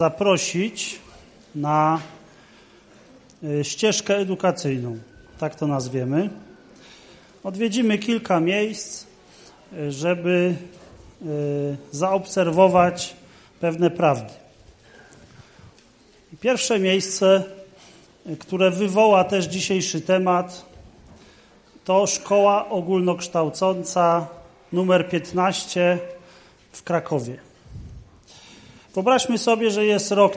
zaprosić na ścieżkę edukacyjną, tak to nazwiemy. Odwiedzimy kilka miejsc, żeby zaobserwować pewne prawdy. Pierwsze miejsce, które wywoła też dzisiejszy temat, to Szkoła Ogólnokształcąca nr 15 w Krakowie. Wyobraźmy sobie, że jest rok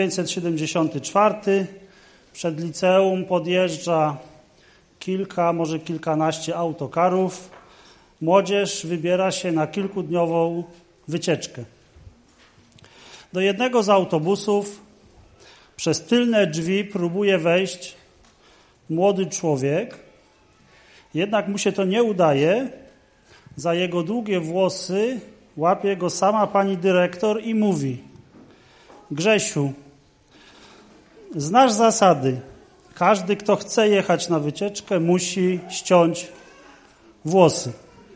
1974, przed liceum podjeżdża kilka, może kilkanaście autokarów. Młodzież wybiera się na kilkudniową wycieczkę. Do jednego z autobusów przez tylne drzwi próbuje wejść młody człowiek, jednak mu się to nie udaje. Za jego długie włosy łapie go sama pani dyrektor i mówi: Grzesiu, znasz zasady. Każdy, kto chce jechać na wycieczkę, musi ściąć włosy.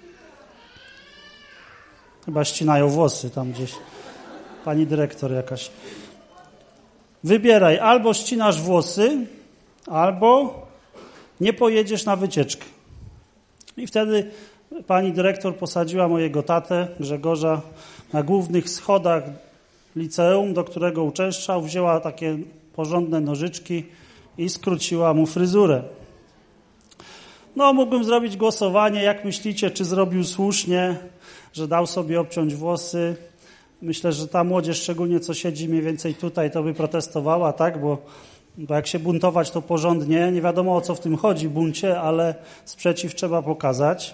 Chyba ścinają włosy tam gdzieś. Pani dyrektor jakaś. Wybieraj, albo ścinasz włosy, albo nie pojedziesz na wycieczkę. I wtedy pani dyrektor posadziła mojego tatę, Grzegorza, na głównych schodach liceum, do którego uczęszczał, wzięła takie porządne nożyczki i skróciła mu fryzurę. No, mógłbym zrobić głosowanie. Jak myślicie, czy zrobił słusznie, że dał sobie obciąć włosy? Myślę, że ta młodzież, szczególnie co siedzi mniej więcej tutaj, to by protestowała, tak? Bo jak się buntować, to porządnie. Nie wiadomo, o co w tym chodzi, buncie, ale sprzeciw trzeba pokazać.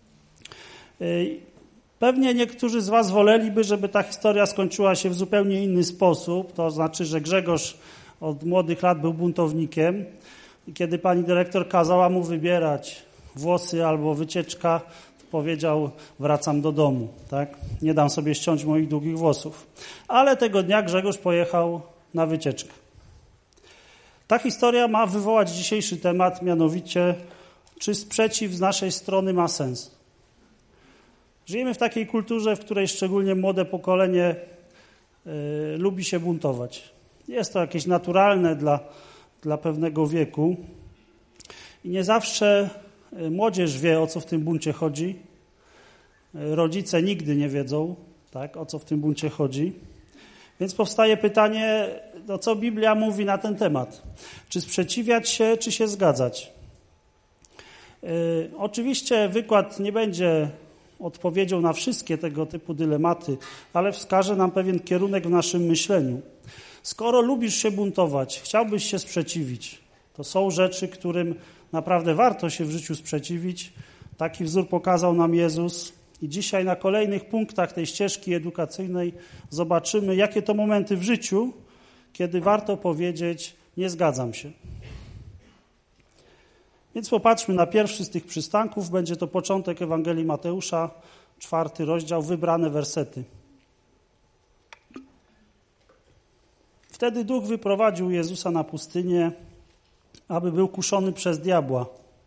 Pewnie niektórzy z was woleliby, żeby ta historia skończyła się w zupełnie inny sposób. To znaczy, że Grzegorz od młodych lat był buntownikiem i kiedy pani dyrektor kazała mu wybierać włosy albo wycieczka, to powiedział: wracam do domu, tak? Nie dam sobie ściąć moich długich włosów. Ale tego dnia Grzegorz pojechał na wycieczkę. Ta historia ma wywołać dzisiejszy temat, mianowicie, czy sprzeciw z naszej strony ma sens. Żyjemy w takiej kulturze, w której szczególnie młode pokolenie lubi się buntować. Jest to jakieś naturalne dla pewnego wieku i nie zawsze młodzież wie, o co w tym buncie chodzi. Rodzice nigdy nie wiedzą, tak, o co w tym buncie chodzi. Więc powstaje pytanie, no co Biblia mówi na ten temat? Czy sprzeciwiać się, czy się zgadzać? Oczywiście wykład nie będzie odpowiedzią na wszystkie tego typu dylematy, ale wskaże nam pewien kierunek w naszym myśleniu. Skoro lubisz się buntować, chciałbyś się sprzeciwić, to są rzeczy, którym naprawdę warto się w życiu sprzeciwić. Taki wzór pokazał nam Jezus i dzisiaj na kolejnych punktach tej ścieżki edukacyjnej zobaczymy, jakie to momenty w życiu, kiedy warto powiedzieć: nie zgadzam się. Więc popatrzmy na pierwszy z tych przystanków. Będzie to początek Ewangelii Mateusza, 4 rozdział, wybrane wersety. Wtedy Duch wyprowadził Jezusa na pustynię, aby był kuszony przez diabła.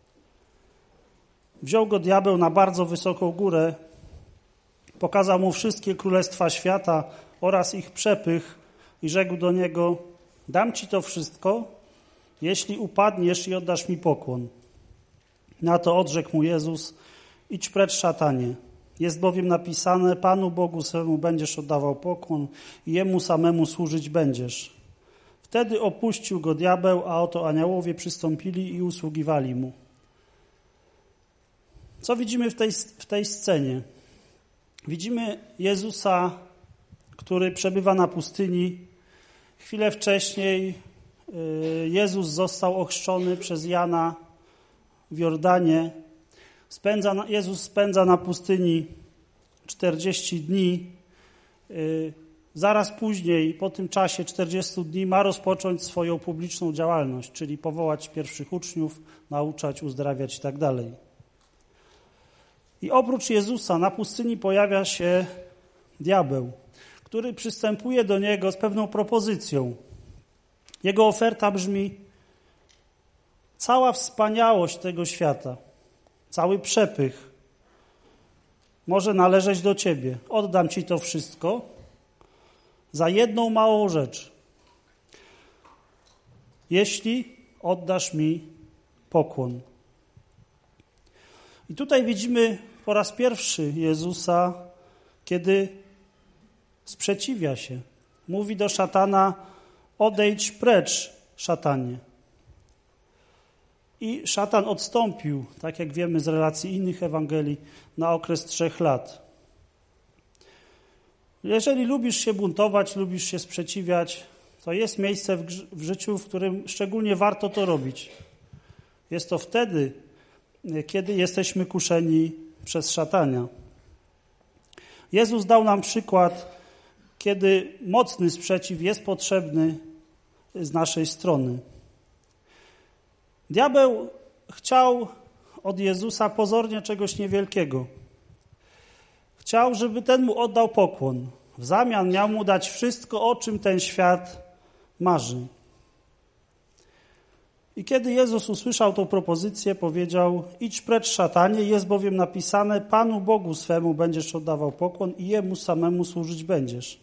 Wziął go diabeł na bardzo wysoką górę, pokazał mu wszystkie królestwa świata oraz ich przepych i rzekł do niego: dam ci to wszystko, jeśli upadniesz i oddasz mi pokłon. Na to odrzekł mu Jezus: idź precz, szatanie. Jest bowiem napisane: Panu Bogu swemu będziesz oddawał pokłon i Jemu samemu służyć będziesz. Wtedy opuścił go diabeł, a oto aniołowie przystąpili i usługiwali mu. Co widzimy w tej scenie? Widzimy Jezusa, który przebywa na pustyni. Chwilę wcześniej Jezus został ochrzczony przez Jana w Jordanie. Jezus spędza na pustyni 40 dni. Zaraz później, po tym czasie 40 dni, ma rozpocząć swoją publiczną działalność, czyli powołać pierwszych uczniów, nauczać, uzdrawiać itd. I oprócz Jezusa na pustyni pojawia się diabeł, który przystępuje do niego z pewną propozycją. Jego oferta brzmi: cała wspaniałość tego świata, cały przepych może należeć do ciebie. Oddam ci to wszystko za jedną małą rzecz. Jeśli oddasz mi pokłon. I tutaj widzimy po raz pierwszy Jezusa, kiedy sprzeciwia się. Mówi do szatana: odejdź precz, szatanie. I szatan odstąpił, tak jak wiemy z relacji innych Ewangelii, na okres 3 lat. Jeżeli lubisz się buntować, lubisz się sprzeciwiać, to jest miejsce w życiu, w którym szczególnie warto to robić. Jest to wtedy, kiedy jesteśmy kuszeni przez szatana. Jezus dał nam przykład, kiedy mocny sprzeciw jest potrzebny z naszej strony. Diabeł chciał od Jezusa pozornie czegoś niewielkiego. Chciał, żeby ten mu oddał pokłon. W zamian miał mu dać wszystko, o czym ten świat marzy. I kiedy Jezus usłyszał tą propozycję, powiedział: idź precz, szatanie, jest bowiem napisane: Panu Bogu swemu będziesz oddawał pokłon i Jemu samemu służyć będziesz.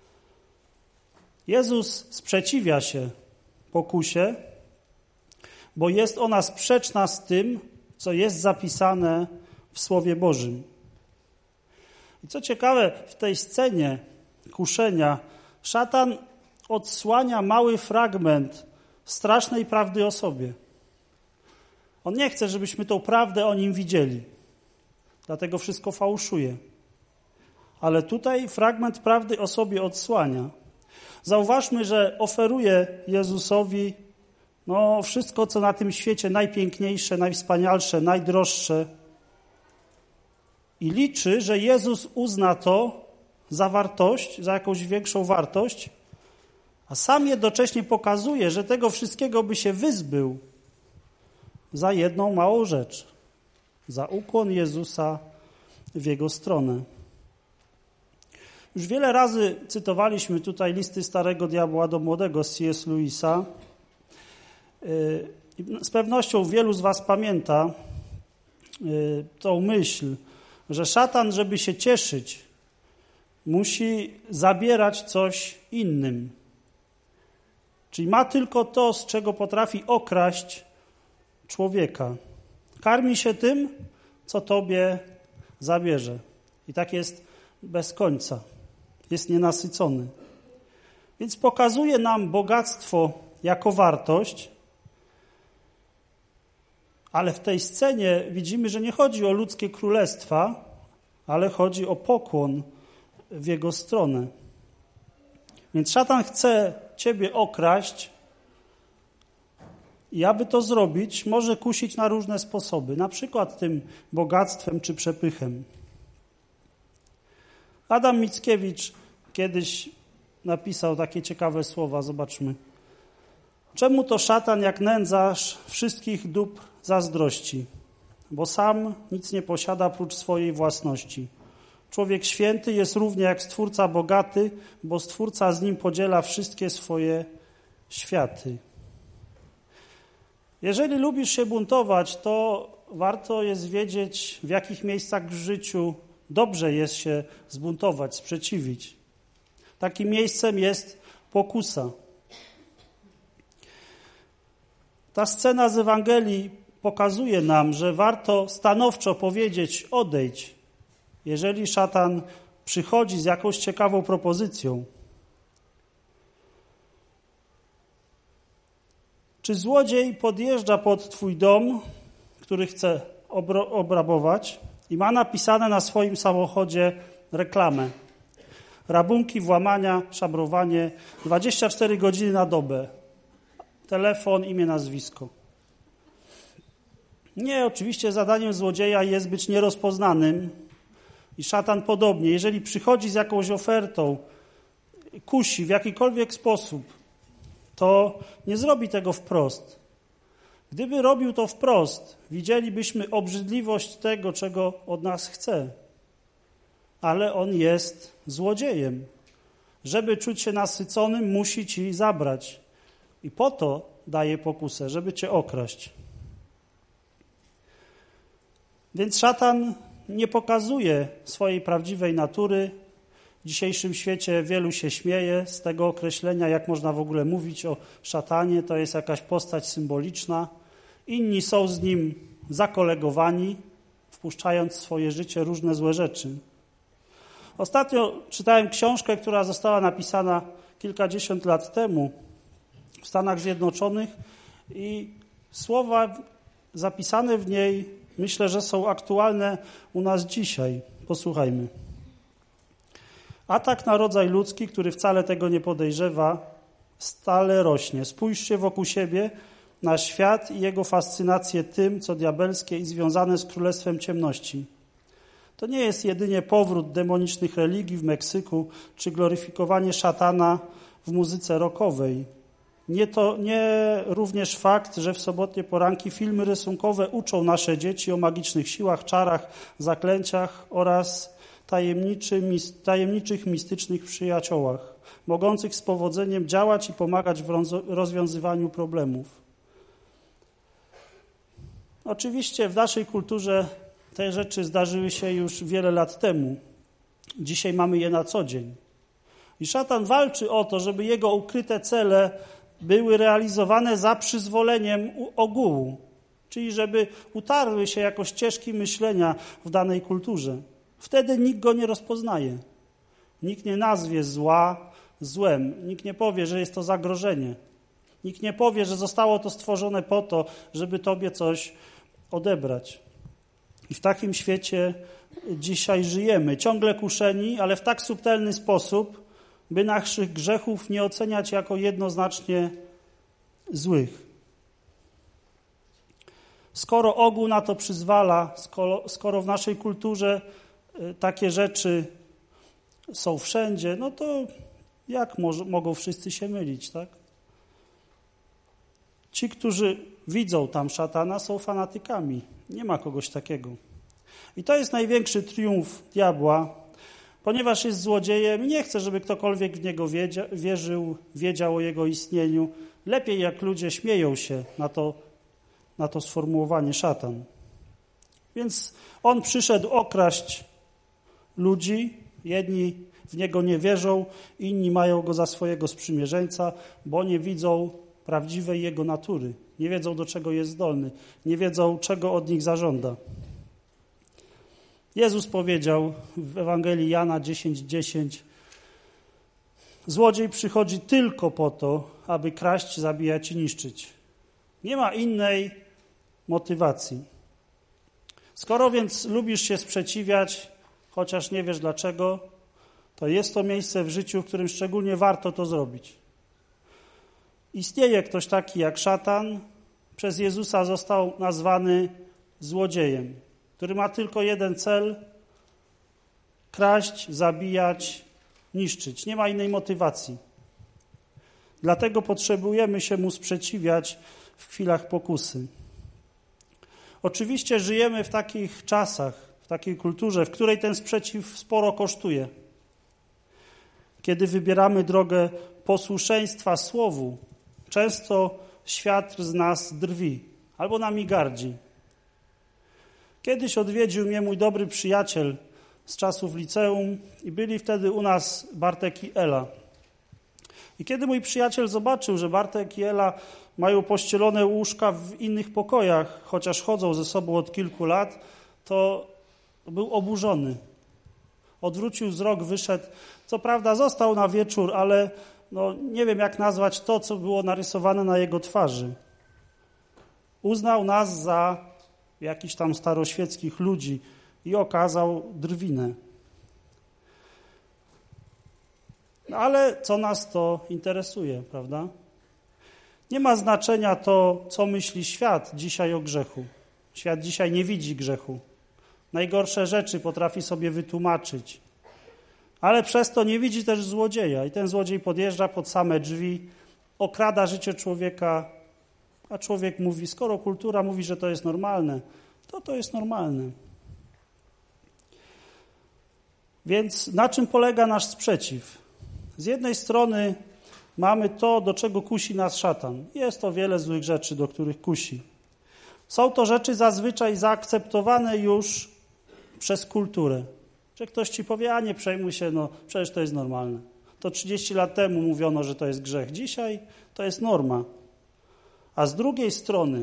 Jezus sprzeciwia się pokusie, bo jest ona sprzeczna z tym, co jest zapisane w Słowie Bożym. I co ciekawe, w tej scenie kuszenia szatan odsłania mały fragment strasznej prawdy o sobie. On nie chce, żebyśmy tą prawdę o nim widzieli. Dlatego wszystko fałszuje. Ale tutaj fragment prawdy o sobie odsłania. Zauważmy, że oferuje Jezusowi wszystko, co na tym świecie najpiękniejsze, najwspanialsze, najdroższe. I liczy, że Jezus uzna to za wartość, za jakąś większą wartość, a sam jednocześnie pokazuje, że tego wszystkiego by się wyzbył za jedną małą rzecz. Za ukłon Jezusa w Jego stronę. Już wiele razy cytowaliśmy tutaj listy Starego Diabła do Młodego z C.S. Lewisa. Z pewnością wielu z was pamięta tą myśl, że szatan, żeby się cieszyć, musi zabierać coś innym. Czyli ma tylko to, z czego potrafi okraść człowieka. Karmi się tym, co tobie zabierze. I tak jest bez końca. Jest nienasycony. Więc pokazuje nam bogactwo jako wartość, ale w tej scenie widzimy, że nie chodzi o ludzkie królestwa, ale chodzi o pokłon w jego stronę. Więc szatan chce ciebie okraść i aby to zrobić, może kusić na różne sposoby, na przykład tym bogactwem czy przepychem. Adam Mickiewicz kiedyś napisał takie ciekawe słowa, zobaczmy. Czemu to szatan jak nędzarz wszystkich dóbr zazdrości? Bo sam nic nie posiada prócz swojej własności. Człowiek święty jest równie jak Stwórca bogaty, bo Stwórca z nim podziela wszystkie swoje światy. Jeżeli lubisz się buntować, to warto jest wiedzieć, w jakich miejscach w życiu dobrze jest się zbuntować, sprzeciwić. Takim miejscem jest pokusa. Ta scena z Ewangelii pokazuje nam, że warto stanowczo powiedzieć: odejdź, jeżeli szatan przychodzi z jakąś ciekawą propozycją. Czy złodziej podjeżdża pod twój dom, który chce obrabować i ma napisane na swoim samochodzie reklamę? Rabunki, włamania, szabrowanie, 24 godziny na dobę. Telefon, imię, nazwisko. Nie, oczywiście zadaniem złodzieja jest być nierozpoznanym i szatan podobnie. Jeżeli przychodzi z jakąś ofertą, kusi w jakikolwiek sposób, to nie zrobi tego wprost. Gdyby robił to wprost, widzielibyśmy obrzydliwość tego, czego od nas chce. Ale on jest złodziejem. Żeby czuć się nasyconym, musi ci zabrać. I po to daje pokusę, żeby cię okraść. Więc szatan nie pokazuje swojej prawdziwej natury, W dzisiejszym świecie wielu się śmieje z tego określenia, jak można w ogóle mówić o szatanie, to jest jakaś postać symboliczna. Inni są z nim zakolegowani, wpuszczając w swoje życie różne złe rzeczy. Ostatnio czytałem książkę, która została napisana kilkadziesiąt lat temu w Stanach Zjednoczonych i słowa zapisane w niej myślę, że są aktualne u nas dzisiaj. Posłuchajmy. Atak na rodzaj ludzki, który wcale tego nie podejrzewa, stale rośnie. Spójrzcie wokół siebie na świat i jego fascynację tym, co diabelskie i związane z Królestwem Ciemności. To nie jest jedynie powrót demonicznych religii w Meksyku, czy gloryfikowanie szatana w muzyce rockowej. Nie również fakt, że w sobotnie poranki filmy rysunkowe uczą nasze dzieci o magicznych siłach, czarach, zaklęciach oraz tajemniczych, mistycznych przyjaciołach, mogących z powodzeniem działać i pomagać w rozwiązywaniu problemów. Oczywiście w naszej kulturze te rzeczy zdarzyły się już wiele lat temu. Dzisiaj mamy je na co dzień. I szatan walczy o to, żeby jego ukryte cele były realizowane za przyzwoleniem ogółu, czyli żeby utarły się jako ścieżki myślenia w danej kulturze. Wtedy nikt go nie rozpoznaje. Nikt nie nazwie zła złem. Nikt nie powie, że jest to zagrożenie. Nikt nie powie, że zostało to stworzone po to, żeby tobie coś odebrać. I w takim świecie dzisiaj żyjemy. Ciągle kuszeni, ale w tak subtelny sposób, by naszych grzechów nie oceniać jako jednoznacznie złych. Skoro ogół na to przyzwala, skoro w naszej kulturze takie rzeczy są wszędzie, no to jak mogą wszyscy się mylić, tak? Ci, którzy widzą tam szatana, są fanatykami. Nie ma kogoś takiego. I to jest największy triumf diabła, ponieważ jest złodziejem i nie chce, żeby ktokolwiek w niego wierzył, wiedział o jego istnieniu. Lepiej, jak ludzie śmieją się na to sformułowanie szatan. Więc on przyszedł okraść ludzi, jedni w niego nie wierzą, inni mają go za swojego sprzymierzeńca, bo nie widzą prawdziwej jego natury. Nie wiedzą, do czego jest zdolny. Nie wiedzą, czego od nich zażąda. Jezus powiedział w Ewangelii Jana 10:10: Złodziej przychodzi tylko po to, aby kraść, zabijać i niszczyć. Nie ma innej motywacji. Skoro więc lubisz się sprzeciwiać, chociaż nie wiesz dlaczego, to jest to miejsce w życiu, w którym szczególnie warto to zrobić. Istnieje ktoś taki jak szatan, przez Jezusa został nazwany złodziejem, który ma tylko jeden cel: kraść, zabijać, niszczyć. Nie ma innej motywacji. Dlatego potrzebujemy się mu sprzeciwiać w chwilach pokusy. Oczywiście żyjemy w takich czasach, w takiej kulturze, w której ten sprzeciw sporo kosztuje. Kiedy wybieramy drogę posłuszeństwa słowu, często świat z nas drwi albo nami gardzi. Kiedyś odwiedził mnie mój dobry przyjaciel z czasów liceum i byli wtedy u nas Bartek i Ela. I kiedy mój przyjaciel zobaczył, że Bartek i Ela mają pościelone łóżka w innych pokojach, chociaż chodzą ze sobą od kilku lat, to był oburzony. Odwrócił wzrok, wyszedł. Co prawda został na wieczór, ale nie wiem, jak nazwać to, co było narysowane na jego twarzy. Uznał nas za jakichś tam staroświeckich ludzi i okazał drwinę. Ale co nas to interesuje, prawda? Nie ma znaczenia to, co myśli świat dzisiaj o grzechu. Świat dzisiaj nie widzi grzechu. Najgorsze rzeczy potrafi sobie wytłumaczyć. Ale przez to nie widzi też złodzieja. I ten złodziej podjeżdża pod same drzwi, okrada życie człowieka, a człowiek mówi, skoro kultura mówi, że to jest normalne, to jest normalne. Więc na czym polega nasz sprzeciw? Z jednej strony mamy to, do czego kusi nas szatan. Jest to wiele złych rzeczy, do których kusi. Są to rzeczy zazwyczaj zaakceptowane już przez kulturę. Że ktoś ci powie, a nie przejmuj się, no przecież to jest normalne. To 30 lat temu mówiono, że to jest grzech. Dzisiaj to jest norma. A z drugiej strony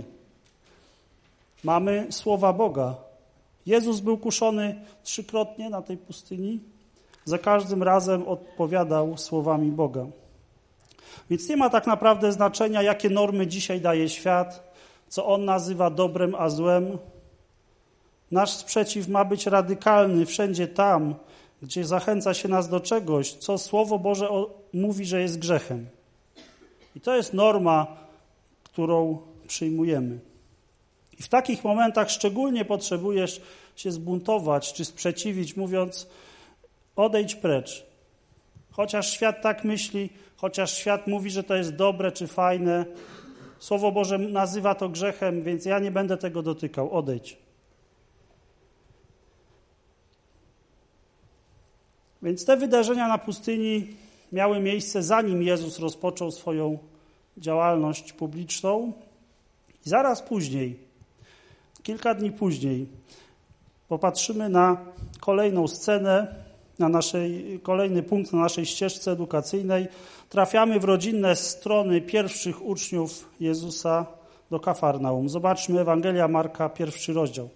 mamy słowa Boga. Jezus był kuszony 3-krotnie na tej pustyni. Za każdym razem odpowiadał słowami Boga. Więc nie ma tak naprawdę znaczenia, jakie normy dzisiaj daje świat, co on nazywa dobrem a złem. Nasz sprzeciw ma być radykalny wszędzie tam, gdzie zachęca się nas do czegoś, co Słowo Boże mówi, że jest grzechem. I to jest norma, którą przyjmujemy. I w takich momentach szczególnie potrzebujesz się zbuntować czy sprzeciwić, mówiąc: odejdź precz. Chociaż świat tak myśli, chociaż świat mówi, że to jest dobre czy fajne, Słowo Boże nazywa to grzechem, więc ja nie będę tego dotykał. Odejdź. Więc te wydarzenia na pustyni miały miejsce, zanim Jezus rozpoczął swoją działalność publiczną. I zaraz później, kilka dni później, popatrzymy na kolejną scenę, kolejny punkt na naszej ścieżce edukacyjnej. Trafiamy w rodzinne strony pierwszych uczniów Jezusa do Kafarnaum. Zobaczmy Ewangelia Marka, 1 rozdział.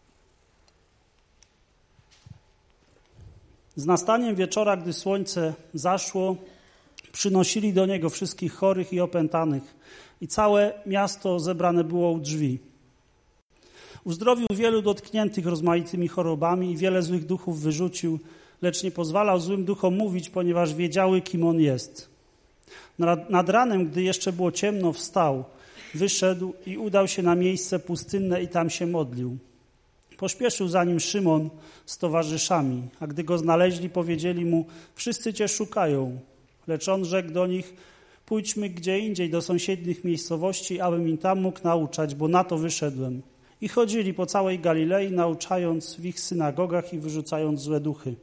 Z nastaniem wieczora, gdy słońce zaszło, przynosili do Niego wszystkich chorych i opętanych i całe miasto zebrane było u drzwi. Uzdrowił wielu dotkniętych rozmaitymi chorobami i wiele złych duchów wyrzucił, lecz nie pozwalał złym duchom mówić, ponieważ wiedziały, kim On jest. Nad ranem, gdy jeszcze było ciemno, wstał, wyszedł i udał się na miejsce pustynne i tam się modlił. Pośpieszył za nim Szymon z towarzyszami, a gdy go znaleźli, powiedzieli mu: wszyscy Cię szukają. Lecz on rzekł do nich: pójdźmy gdzie indziej do sąsiednich miejscowości, abym im tam mógł nauczać, bo na to wyszedłem. I chodzili po całej Galilei, nauczając w ich synagogach i wyrzucając złe duchy.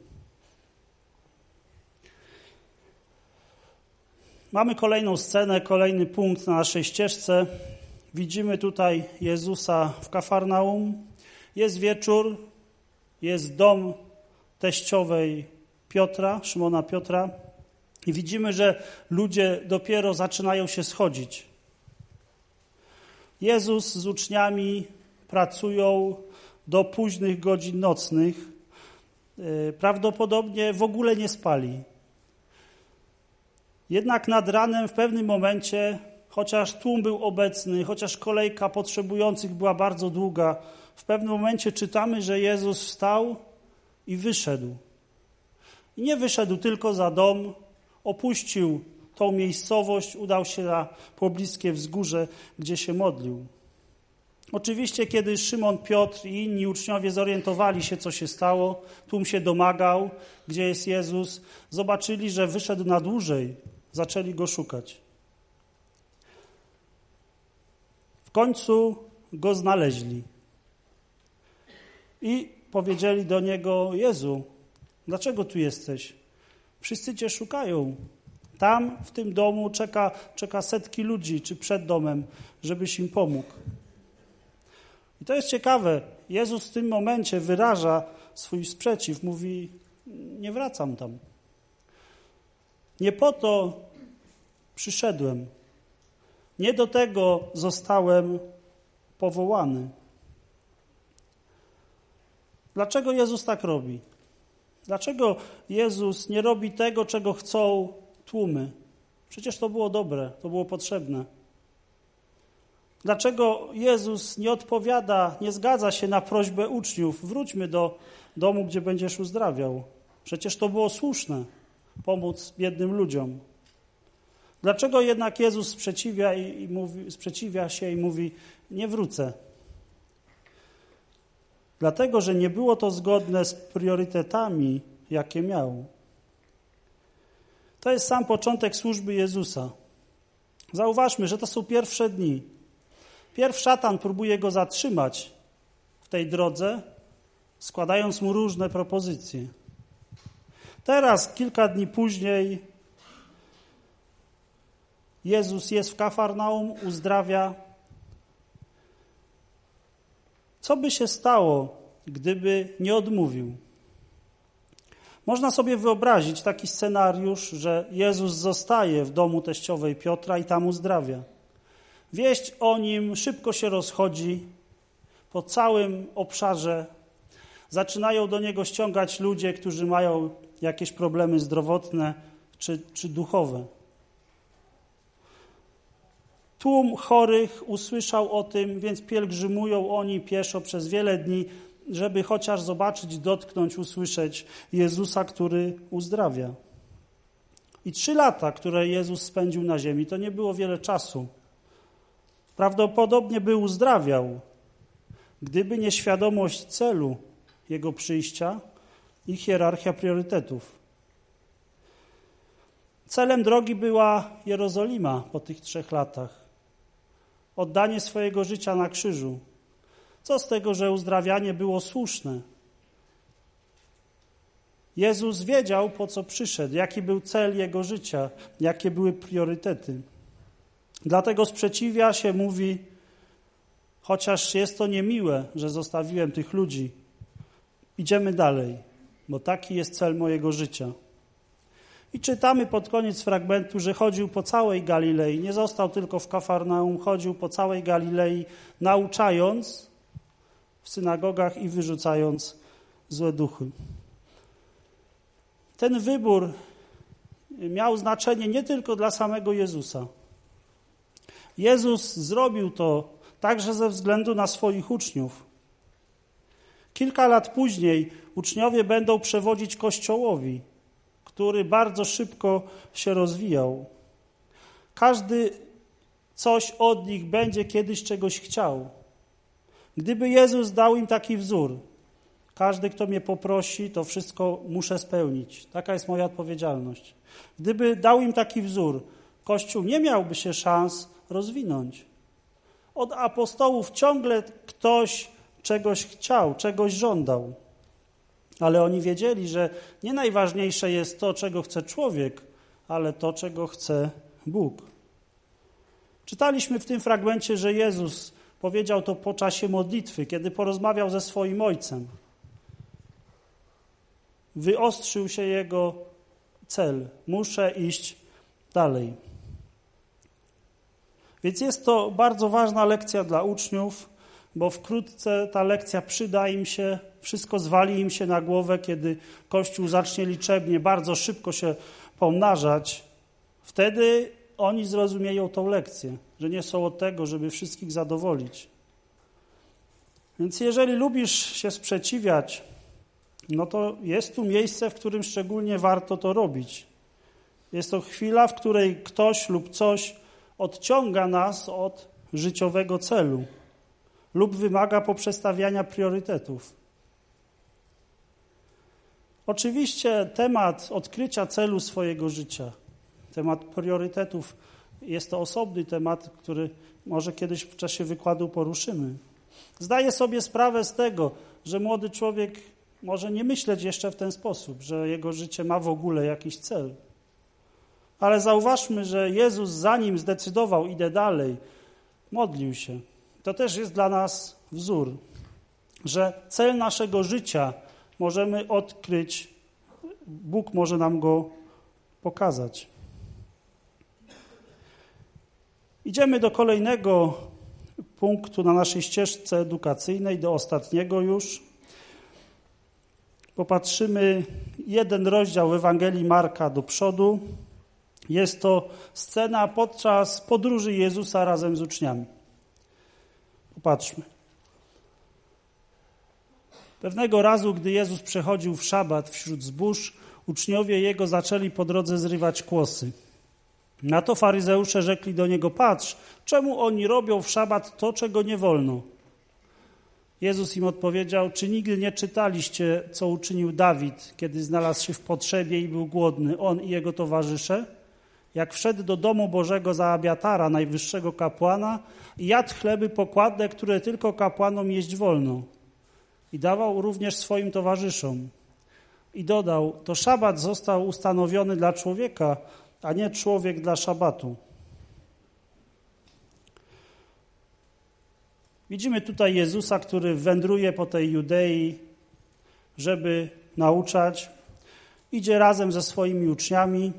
Mamy kolejną scenę, kolejny punkt na naszej ścieżce. Widzimy tutaj Jezusa w Kafarnaum. Jest wieczór, jest dom teściowej Piotra, Szymona Piotra i widzimy, że ludzie dopiero zaczynają się schodzić. Jezus z uczniami pracują do późnych godzin nocnych. Prawdopodobnie w ogóle nie spali. Jednak nad ranem w pewnym momencie, chociaż tłum był obecny, chociaż kolejka potrzebujących była bardzo długa, w pewnym momencie czytamy, że Jezus wstał i wyszedł. I nie wyszedł tylko za dom, opuścił tą miejscowość, udał się na pobliskie wzgórze, gdzie się modlił. Oczywiście, kiedy Szymon, Piotr i inni uczniowie zorientowali się, co się stało, tłum się domagał, gdzie jest Jezus, zobaczyli, że wyszedł na dłużej, zaczęli Go szukać. W końcu Go znaleźli i powiedzieli do Niego: Jezu, dlaczego tu jesteś? Wszyscy Cię szukają. Tam, w tym domu czeka setki ludzi, czy przed domem, żebyś im pomógł. I to jest ciekawe. Jezus w tym momencie wyraża swój sprzeciw. Mówi: nie wracam tam. Nie po to przyszedłem. Nie do tego zostałem powołany. Dlaczego Jezus tak robi? Dlaczego Jezus nie robi tego, czego chcą tłumy? Przecież to było dobre, to było potrzebne. Dlaczego Jezus nie odpowiada, nie zgadza się na prośbę uczniów: wróćmy do domu, gdzie będziesz uzdrawiał? Przecież to było słuszne, pomóc biednym ludziom. Dlaczego jednak Jezus sprzeciwia się i mówi: nie wrócę? Dlatego, że nie było to zgodne z priorytetami, jakie miał. To jest sam początek służby Jezusa. Zauważmy, że to są pierwsze dni. Pierw szatan próbuje Go zatrzymać w tej drodze, składając Mu różne propozycje. Teraz, kilka dni później, Jezus jest w Kafarnaum, uzdrawia. Co by się stało, gdyby nie odmówił? Można sobie wyobrazić taki scenariusz, że Jezus zostaje w domu teściowej Piotra i tam uzdrawia. Wieść o nim szybko się rozchodzi po całym obszarze. Zaczynają do niego ściągać ludzie, którzy mają jakieś problemy zdrowotne czy duchowe. Tłum chorych usłyszał o tym, więc pielgrzymują oni pieszo przez wiele dni, żeby chociaż zobaczyć, dotknąć, usłyszeć Jezusa, który uzdrawia. I 3 lata, które Jezus spędził na ziemi, to nie było wiele czasu. Prawdopodobnie by uzdrawiał, gdyby nie świadomość celu Jego przyjścia i hierarchia priorytetów. Celem drogi była Jerozolima po tych 3 latach. Oddanie swojego życia na krzyżu. Co z tego, że uzdrawianie było słuszne? Jezus wiedział, po co przyszedł, jaki był cel Jego życia, jakie były priorytety. Dlatego sprzeciwia się, mówi, chociaż jest to niemiłe, że zostawiłem tych ludzi, idziemy dalej, bo taki jest cel mojego życia. I czytamy pod koniec fragmentu, że chodził po całej Galilei, nie został tylko w Kafarnaum, chodził po całej Galilei, nauczając w synagogach i wyrzucając złe duchy. Ten wybór miał znaczenie nie tylko dla samego Jezusa. Jezus zrobił to także ze względu na swoich uczniów. Kilka lat później uczniowie będą przewodzić Kościołowi, który bardzo szybko się rozwijał. Każdy coś od nich będzie kiedyś czegoś chciał. Gdyby Jezus dał im taki wzór, każdy, kto mnie poprosi, to wszystko muszę spełnić. Taka jest moja odpowiedzialność. Gdyby dał im taki wzór, Kościół nie miałby się szans rozwinąć. Od apostołów ciągle ktoś czegoś chciał, czegoś żądał. Ale oni wiedzieli, że nie najważniejsze jest to, czego chce człowiek, ale to, czego chce Bóg. Czytaliśmy w tym fragmencie, że Jezus powiedział to po czasie modlitwy, kiedy porozmawiał ze swoim Ojcem. Wyostrzył się Jego cel. Muszę iść dalej. Więc jest to bardzo ważna lekcja dla uczniów, bo wkrótce ta lekcja przyda im się, wszystko zwali im się na głowę, kiedy Kościół zacznie liczebnie bardzo szybko się pomnażać. Wtedy oni zrozumieją tą lekcję, że nie są od tego, żeby wszystkich zadowolić. Więc jeżeli lubisz się sprzeciwiać, no to jest tu miejsce, w którym szczególnie warto to robić. Jest to chwila, w której ktoś lub coś odciąga nas od życiowego celu lub wymaga poprzestawiania priorytetów. Oczywiście temat odkrycia celu swojego życia, temat priorytetów jest to osobny temat, który może kiedyś w czasie wykładu poruszymy. Zdaję sobie sprawę z tego, że młody człowiek może nie myśleć jeszcze w ten sposób, że jego życie ma w ogóle jakiś cel. Ale zauważmy, że Jezus, zanim zdecydował, idę dalej, modlił się. To też jest dla nas wzór, że cel naszego życia możemy odkryć, Bóg może nam go pokazać. Idziemy do kolejnego punktu na naszej ścieżce edukacyjnej, do ostatniego już. Popatrzymy 1 rozdział Ewangelii Marka do przodu. Jest to scena podczas podróży Jezusa razem z uczniami. Popatrzmy. Pewnego razu, gdy Jezus przechodził w szabat wśród zbóż, uczniowie Jego zaczęli po drodze zrywać kłosy. Na to faryzeusze rzekli do Niego, patrz, czemu oni robią w szabat to, czego nie wolno? Jezus im odpowiedział, czy nigdy nie czytaliście, co uczynił Dawid, kiedy znalazł się w potrzebie i był głodny, on i jego towarzysze? Jak wszedł do domu Bożego za Abiatara, najwyższego kapłana, i jadł chleby pokładne, które tylko kapłanom jeść wolno. I dawał również swoim towarzyszom. I dodał, to szabat został ustanowiony dla człowieka, a nie człowiek dla szabatu. Widzimy tutaj Jezusa, który wędruje po tej Judei, żeby nauczać. Idzie razem ze swoimi uczniami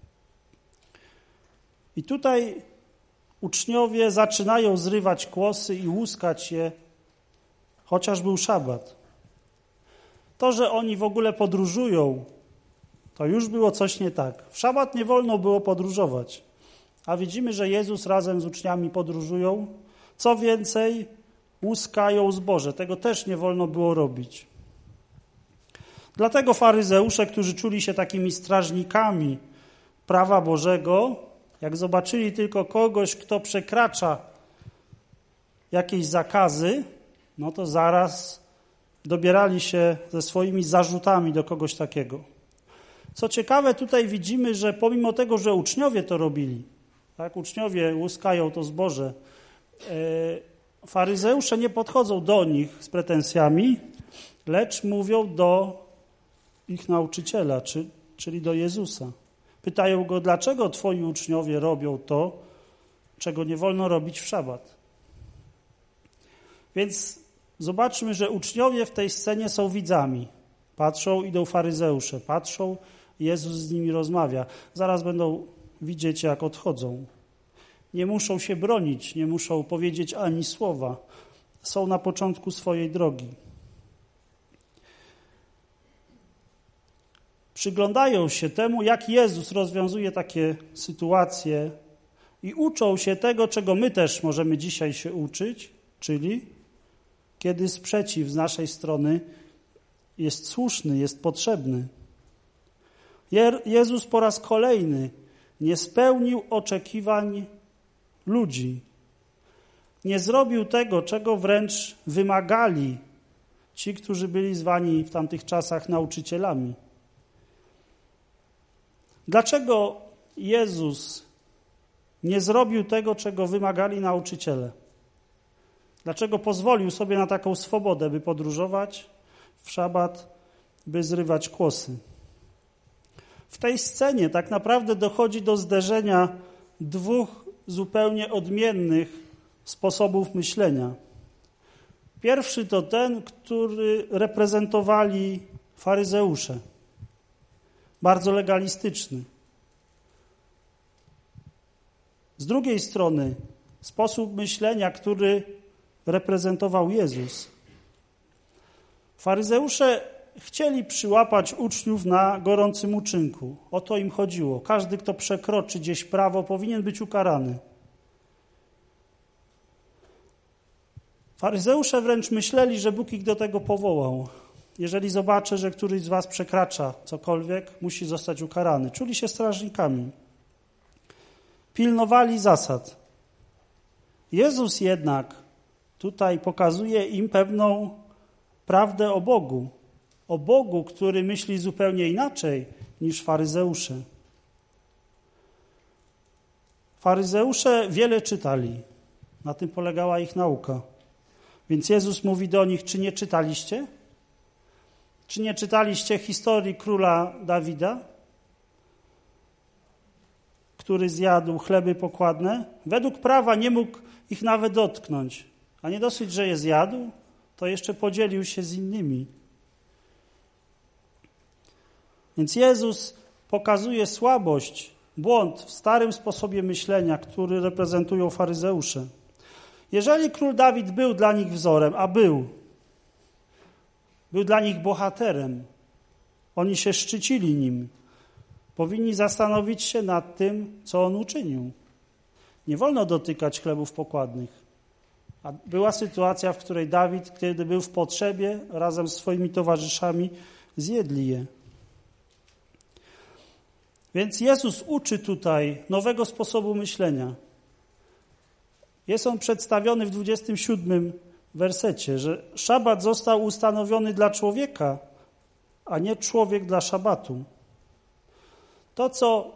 i tutaj uczniowie zaczynają zrywać kłosy i łuskać je, chociaż był szabat. To, że oni w ogóle podróżują, to już było coś nie tak. W szabat nie wolno było podróżować, a widzimy, że Jezus razem z uczniami podróżują. Co więcej, łuskają zboże. Tego też nie wolno było robić. Dlatego faryzeusze, którzy czuli się takimi strażnikami prawa Bożego, jak zobaczyli tylko kogoś, kto przekracza jakieś zakazy, no to zaraz dobierali się ze swoimi zarzutami do kogoś takiego. Co ciekawe, tutaj widzimy, że pomimo tego, że uczniowie to robili, tak, uczniowie łuskają to zboże, faryzeusze nie podchodzą do nich z pretensjami, lecz mówią do ich nauczyciela, czyli do Jezusa. Pytają go, dlaczego twoi uczniowie robią to, czego nie wolno robić w szabat. Więc zobaczmy, że uczniowie w tej scenie są widzami. Patrzą, idą faryzeusze, patrzą, Jezus z nimi rozmawia. Zaraz będą widzieć, jak odchodzą. Nie muszą się bronić, nie muszą powiedzieć ani słowa. Są na początku swojej drogi. Przyglądają się temu, jak Jezus rozwiązuje takie sytuacje i uczą się tego, czego my też możemy dzisiaj się uczyć, czyli kiedy sprzeciw z naszej strony jest słuszny, jest potrzebny. Jezus po raz kolejny nie spełnił oczekiwań ludzi. Nie zrobił tego, czego wręcz wymagali ci, którzy byli zwani w tamtych czasach nauczycielami. Dlaczego Jezus nie zrobił tego, czego wymagali nauczyciele? Dlaczego pozwolił sobie na taką swobodę, by podróżować w szabat, by zrywać kłosy? W tej scenie tak naprawdę dochodzi do zderzenia dwóch zupełnie odmiennych sposobów myślenia. Pierwszy to ten, który reprezentowali faryzeusze. Bardzo legalistyczny. Z drugiej strony sposób myślenia, który reprezentował Jezus. Faryzeusze chcieli przyłapać uczniów na gorącym uczynku. O to im chodziło. Każdy, kto przekroczy gdzieś prawo, powinien być ukarany. Faryzeusze wręcz myśleli, że Bóg ich do tego powołał. Jeżeli zobaczy, że któryś z was przekracza cokolwiek, musi zostać ukarany. Czuli się strażnikami. Pilnowali zasad. Jezus jednak tutaj pokazuje im pewną prawdę o Bogu. O Bogu, który myśli zupełnie inaczej niż faryzeusze. Faryzeusze wiele czytali. Na tym polegała ich nauka. Więc Jezus mówi do nich, czy nie czytaliście? Czy nie czytaliście historii króla Dawida, który zjadł chleby pokładne? Według prawa nie mógł ich nawet dotknąć. A nie dosyć, że je zjadł, to jeszcze podzielił się z innymi. Więc Jezus pokazuje słabość, błąd w starym sposobie myślenia, który reprezentują faryzeusze. Jeżeli król Dawid był dla nich wzorem, a był dla nich bohaterem, oni się szczycili nim, powinni zastanowić się nad tym, co on uczynił. Nie wolno dotykać chlebów pokładnych. A była sytuacja, w której Dawid, kiedy był w potrzebie, razem z swoimi towarzyszami zjedli je. Więc Jezus uczy tutaj nowego sposobu myślenia. Jest on przedstawiony w 27 wersecie, że szabat został ustanowiony dla człowieka, a nie człowiek dla szabatu. To, co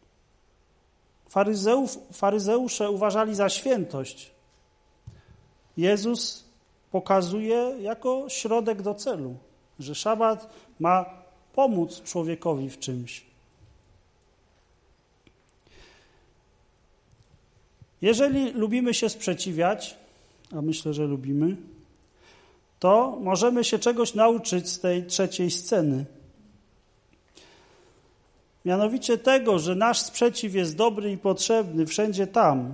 faryzeusze uważali za świętość, Jezus pokazuje jako środek do celu, że szabat ma pomóc człowiekowi w czymś. Jeżeli lubimy się sprzeciwiać, a myślę, że lubimy, to możemy się czegoś nauczyć z tej trzeciej sceny. Mianowicie tego, że nasz sprzeciw jest dobry i potrzebny wszędzie tam,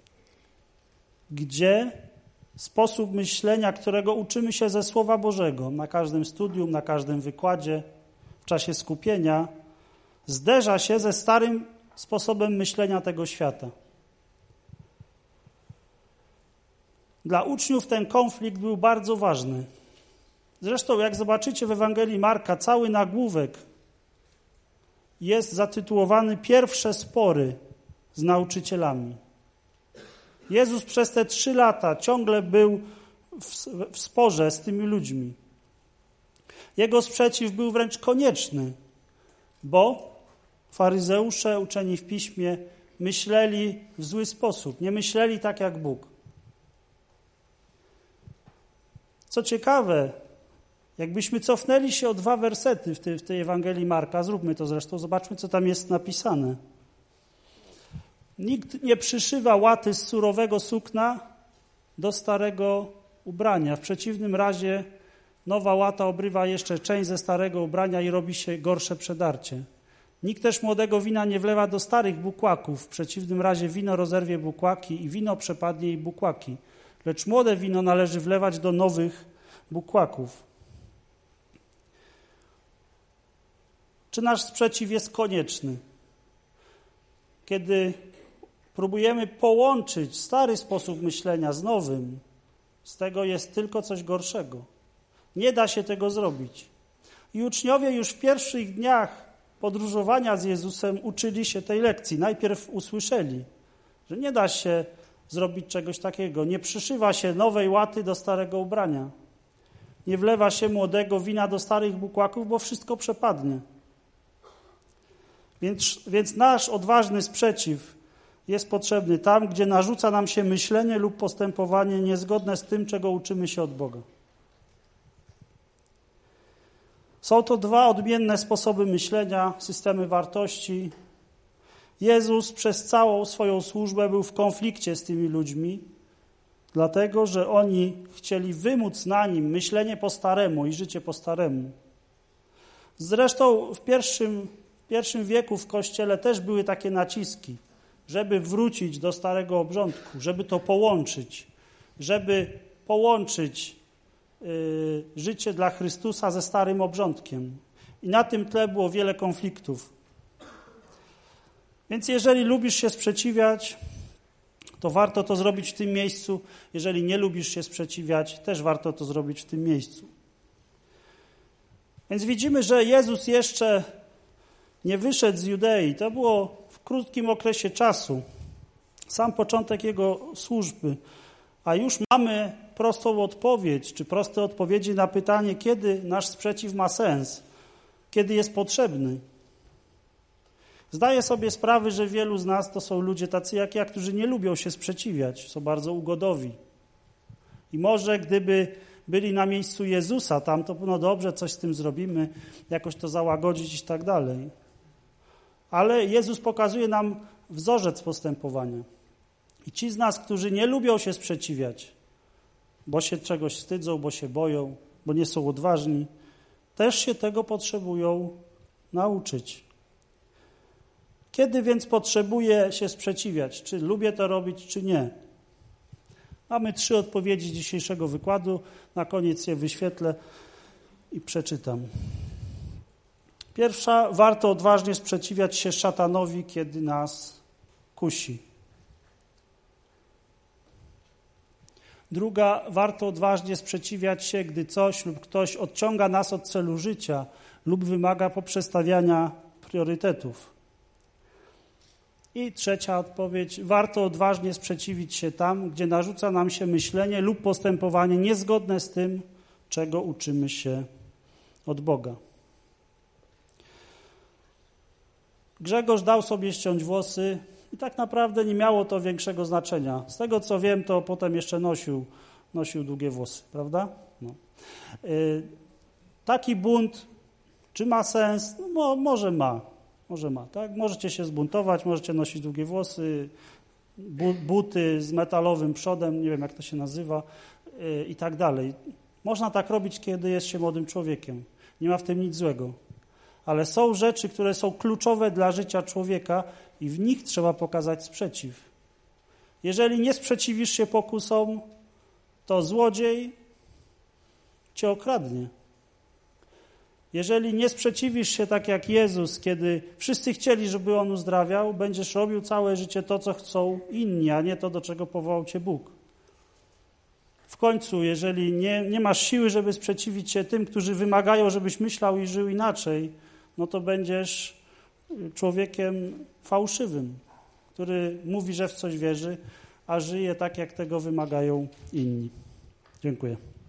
gdzie sposób myślenia, którego uczymy się ze Słowa Bożego, na każdym studium, na każdym wykładzie, w czasie skupienia, zderza się ze starym sposobem myślenia tego świata. Dla uczniów ten konflikt był bardzo ważny. Zresztą, jak zobaczycie w Ewangelii Marka, cały nagłówek jest zatytułowany Pierwsze spory z nauczycielami. Jezus przez te 3 lata ciągle był w sporze z tymi ludźmi. Jego sprzeciw był wręcz konieczny, bo faryzeusze, uczeni w Piśmie, myśleli w zły sposób, nie myśleli tak jak Bóg. Co ciekawe, jakbyśmy cofnęli się o 2 wersety w tej Ewangelii Marka, zróbmy to zresztą, zobaczmy, co tam jest napisane. Nikt nie przyszywa łaty z surowego sukna do starego ubrania. W przeciwnym razie nowa łata obrywa jeszcze część ze starego ubrania i robi się gorsze przedarcie. Nikt też młodego wina nie wlewa do starych bukłaków. W przeciwnym razie wino rozerwie bukłaki i wino przepadnie jej bukłaki. Lecz młode wino należy wlewać do nowych bukłaków. Czy nasz sprzeciw jest konieczny? Kiedy próbujemy połączyć stary sposób myślenia z nowym, z tego jest tylko coś gorszego. Nie da się tego zrobić. I uczniowie już w pierwszych dniach podróżowania z Jezusem uczyli się tej lekcji. Najpierw usłyszeli, że nie da się zrobić czegoś takiego. Nie przyszywa się nowej łaty do starego ubrania. Nie wlewa się młodego wina do starych bukłaków, bo wszystko przepadnie. Więc nasz odważny sprzeciw jest potrzebny tam, gdzie narzuca nam się myślenie lub postępowanie niezgodne z tym, czego uczymy się od Boga. Są to 2 odmienne sposoby myślenia, systemy wartości. Jezus przez całą swoją służbę był w konflikcie z tymi ludźmi, dlatego że oni chcieli wymóc na nim myślenie po staremu i życie po staremu. Zresztą w pierwszym wieku w Kościele też były takie naciski, żeby wrócić do starego obrządku, żeby to połączyć, życie dla Chrystusa ze starym obrządkiem. I na tym tle było wiele konfliktów. Więc jeżeli lubisz się sprzeciwiać, to warto to zrobić w tym miejscu. Jeżeli nie lubisz się sprzeciwiać, też warto to zrobić w tym miejscu. Więc widzimy, że Jezus jeszcze nie wyszedł z Judei. To było w krótkim okresie czasu. Sam początek Jego służby. A już mamy prostą odpowiedź, czy proste odpowiedzi na pytanie, kiedy nasz sprzeciw ma sens, kiedy jest potrzebny. Zdaję sobie sprawę, że wielu z nas to są ludzie tacy jak ja, którzy nie lubią się sprzeciwiać, są bardzo ugodowi. I może gdyby byli na miejscu Jezusa tam, to no dobrze, coś z tym zrobimy, jakoś to załagodzić i tak dalej. Ale Jezus pokazuje nam wzorzec postępowania. I ci z nas, którzy nie lubią się sprzeciwiać, bo się czegoś wstydzą, bo się boją, bo nie są odważni, też się tego potrzebują nauczyć. Kiedy więc potrzebuję się sprzeciwiać? Czy lubię to robić, czy nie? Mamy 3 odpowiedzi dzisiejszego wykładu. Na koniec je wyświetlę i przeczytam. Pierwsza, warto odważnie sprzeciwiać się szatanowi, kiedy nas kusi. Druga, warto odważnie sprzeciwiać się, gdy coś lub ktoś odciąga nas od celu życia lub wymaga poprzestawiania priorytetów. I trzecia odpowiedź, warto odważnie sprzeciwić się tam, gdzie narzuca nam się myślenie lub postępowanie niezgodne z tym, czego uczymy się od Boga. Grzegorz dał sobie ściąć włosy i tak naprawdę nie miało to większego znaczenia. Z tego co wiem, to potem jeszcze nosił długie włosy, prawda? No. Taki bunt, czy ma sens? No, może ma. Tak? Możecie się zbuntować, możecie nosić długie włosy, buty z metalowym przodem, nie wiem jak to się nazywa i tak dalej. Można tak robić, kiedy jest się młodym człowiekiem. Nie ma w tym nic złego. ale są rzeczy, które są kluczowe dla życia człowieka i w nich trzeba pokazać sprzeciw. Jeżeli nie sprzeciwisz się pokusom, to złodziej cię okradnie. Jeżeli nie sprzeciwisz się tak jak Jezus, kiedy wszyscy chcieli, żeby On uzdrawiał, będziesz robił całe życie to, co chcą inni, a nie to, do czego powołał cię Bóg. W końcu, jeżeli nie masz siły, żeby sprzeciwić się tym, którzy wymagają, żebyś myślał i żył inaczej, no to będziesz człowiekiem fałszywym, który mówi, że w coś wierzy, a żyje tak, jak tego wymagają inni. Dziękuję.